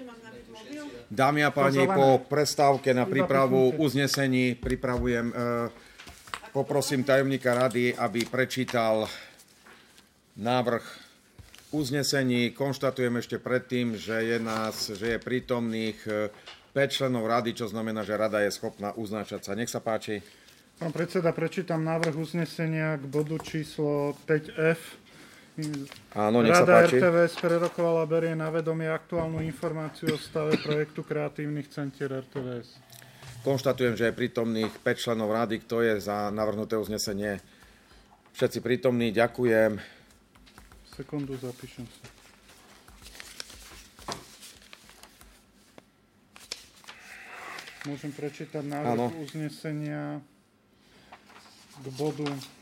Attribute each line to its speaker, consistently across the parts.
Speaker 1: Dámy a páni, po prestávke na prípravu uznesení poprosím tajomníka rady, aby prečítal návrh uznesení. Konštatujem ešte predtým, že je prítomných 5 členov rady, čo znamená, že rada je schopná uznášať sa. Nech sa páči.
Speaker 2: Pán predseda, prečítam návrh uznesenia k bodu číslo 5F.
Speaker 1: Áno, nech sa
Speaker 2: Rada
Speaker 1: páči.
Speaker 2: RTVS prerokovala, berie na vedomie aktuálnu informáciu o stave projektu kreatívnych centier RTVS.
Speaker 1: Konštatujem, že je prítomných 5 členov rady. Kto je za navrhnuté uznesenie? Všetci prítomní, ďakujem.
Speaker 2: Sekundu, zapíšem sa. Môžem prečítať návrh uznesenia k bodu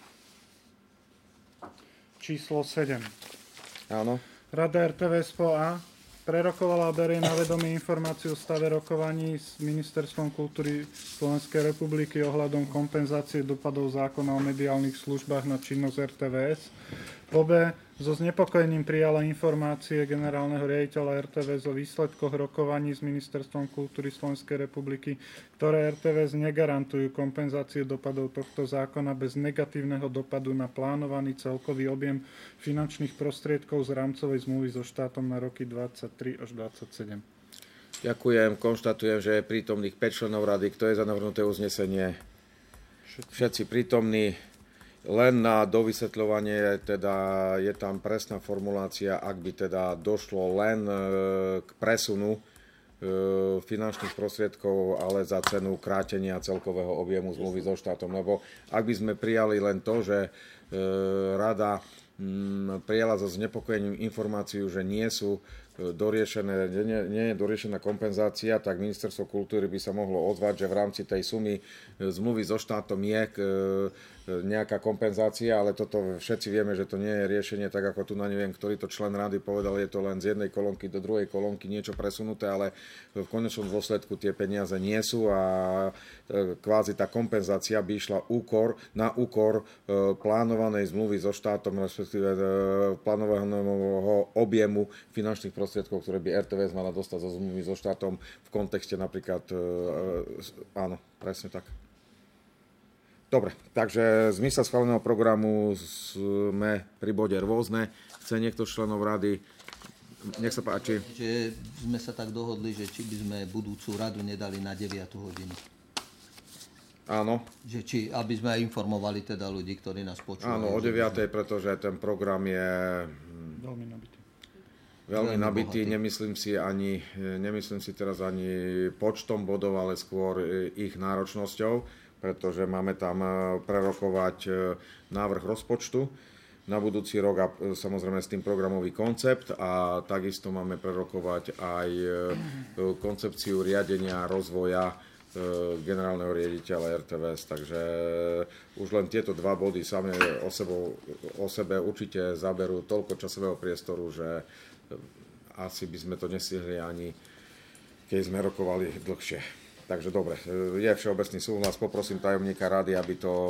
Speaker 2: číslo 7.
Speaker 1: Áno.
Speaker 2: Rada RTVS A prerokovala a berie na vedomie informáciu o stave rokovaní s Ministerstvom kultúry Slovenskej republiky ohľadom kompenzácie dopadov zákona o mediálnych službách na činnosť RTVS. Po B, so znepokojením prijala informácie generálneho riaditeľa RTVS o výsledkoch rokovaní s Ministerstvom kultúry Slovenskej republiky, ktoré RTVS negarantujú kompenzácie dopadov tohto zákona bez negatívneho dopadu na plánovaný celkový objem finančných prostriedkov z rámcovej zmluvy so štátom na roky 23 až 27.
Speaker 1: Ďakujem. Konštatujem, že je prítomných 5 členov rady. Kto je za navrhnuté uznesenie? Všetci prítomní. Len na dovysvetľovanie, teda je tam presná formulácia, ak by teda došlo len k presunu finančných prostriedkov, ale za cenu krátenia celkového objemu zmluvy so štátom. Lebo ak by sme prijali len to, že rada prijala so znepokojením informáciu, že nie sú doriešené, nie je doriešená kompenzácia, tak Ministerstvo kultúry by sa mohlo ozvať, že v rámci tej sumy zmluvy so štátom je nejaká kompenzácia, ale toto všetci vieme, že to nie je riešenie, tak ako tu na neviem, ktorý to člen rady povedal, je to len z jednej kolónky do druhej kolónky niečo presunuté, ale v konečnom dôsledku tie peniaze nie sú a kvázi tá kompenzácia by išla na úkor plánovanej zmluvy so štátom, respektíve plánovaného objemu finančných prostriedkov, ktoré by RTVS mala dostať zo zmluvy so štátom v kontexte napríklad, áno, presne tak. Dobre, takže zmysel schváleného programu sme pri bode rôzne. Chce niekto z členov rady? Nech sa páči.
Speaker 3: Že sme sa tak dohodli, že či by sme budúcu radu nedali na 9 hodinu.
Speaker 1: Áno.
Speaker 3: Že aby sme aj informovali teda ľudí, ktorí nás počúvajú.
Speaker 1: Áno, o 9, pretože ten program je
Speaker 2: veľmi nabitý.
Speaker 1: Veľmi nabitý. Nemyslím si teraz ani počtom bodov, ale skôr ich náročnosťou, pretože máme tam prerokovať návrh rozpočtu na budúci rok a samozrejme s tým programový koncept a takisto máme prerokovať aj koncepciu riadenia rozvoja generálneho riaditeľa RTVS, takže už len tieto dva body same o sebe určite zaberú toľko časového priestoru, že asi by sme to nestihli ani keď sme rokovali dlhšie. Takže dobre, je všeobecný súhlas. Poprosím tajomníka rady, aby to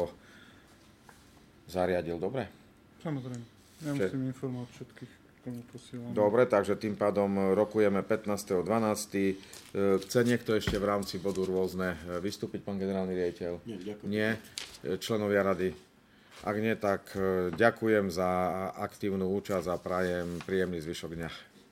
Speaker 1: zariadil. Dobre?
Speaker 2: Samozrejme. Ja musím informovať všetkých, komu posielam.
Speaker 1: Dobre, takže tým pádom rokujeme 15.12. Chce niekto ešte v rámci bodu rôzne vystúpiť, pán generálny riaditeľ?
Speaker 4: Nie, ďakujem.
Speaker 1: Nie? Členovia rady? Ak nie, tak ďakujem za aktívnu účasť a prajem príjemný zvyšok dňa.